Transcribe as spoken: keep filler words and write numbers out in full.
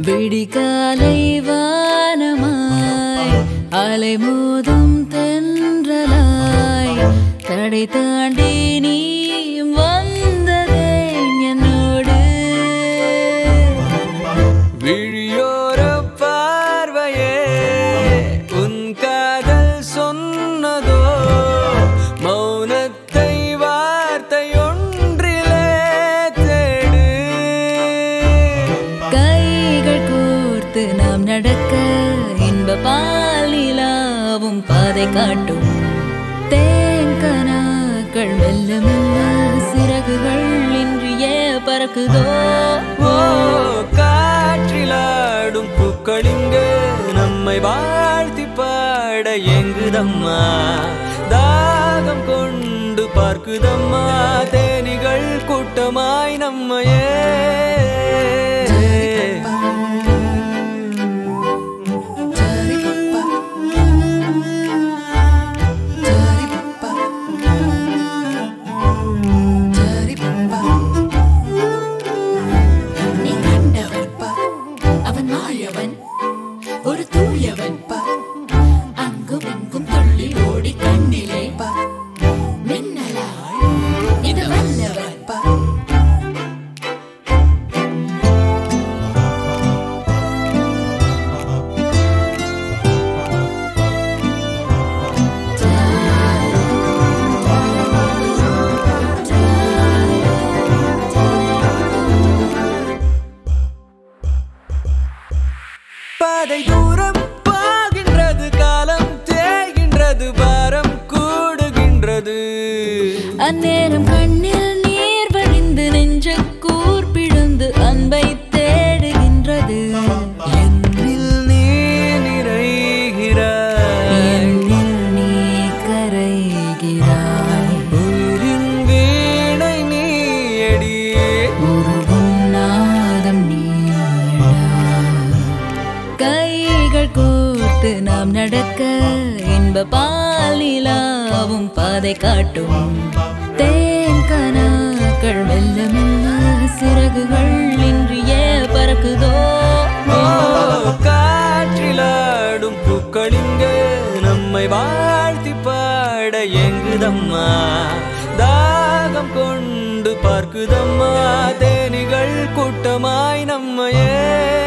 விடிகாலை வானமாய் அலை மோதும் தென்றலாய் தடை தாண்டி நீ வந்ததே என்னோடு விழியோர பார்வையே உன் காதல் சொன்னதோ மௌனத்தை வார்த்தை ஒன்றிலே தேடு கைகள் கோர்த்து நாம் நடக்க இன்ப பால் நிலாவும் பாதை காட்டும் தேன்கனாக்கள் மெல்ல மெல்ல சிறகுகள் இன்றியே பறக்குதோ காற்றிலாடும் பூக்களிங்கு நம்மை வாழ்த்தி பாட எங்குதம்மா தாகம் கொண்டு பார்க்குதம்மா தேனிகள் கூட்டமாய் நம்மையே ஒரு தூயவன் அங்கும் இங்கும் துள்ளி ஓடி கண்ணிலே மின்னலாய் இது வல்லவன் பாதை தூரம் போகின்றது காலம் தேய்கின்றது பாரம் கூடுகின்றது அந்நேரம் கண்ணில் நீர் வழிந்து நெஞ்ச கூர்பிழந்து அன்பை தேடுகின்றது என்னில் நீ நிறைகிறாய் என்னில் நீ கரைகிறாய் உயிரின் வீணை நீயடி உருகும் நாதம் நீடா கைகள் கோர்த்து நாம் நடக்க இன்ப பால் நிலாவும் பாதை காட்டும் தேன்கனாக்கள் மெல்ல மெல்ல சிறகுகள் இன்றியே பறக்குதோ காற்றிலாடும் பூக்களிங்கு நம்மை வாழ்த்தி பாட எங்குதம்மா தாகம் கொண்டு பார்க்குதம்மா தேனிகள் கூட்டமாய் நம்மையே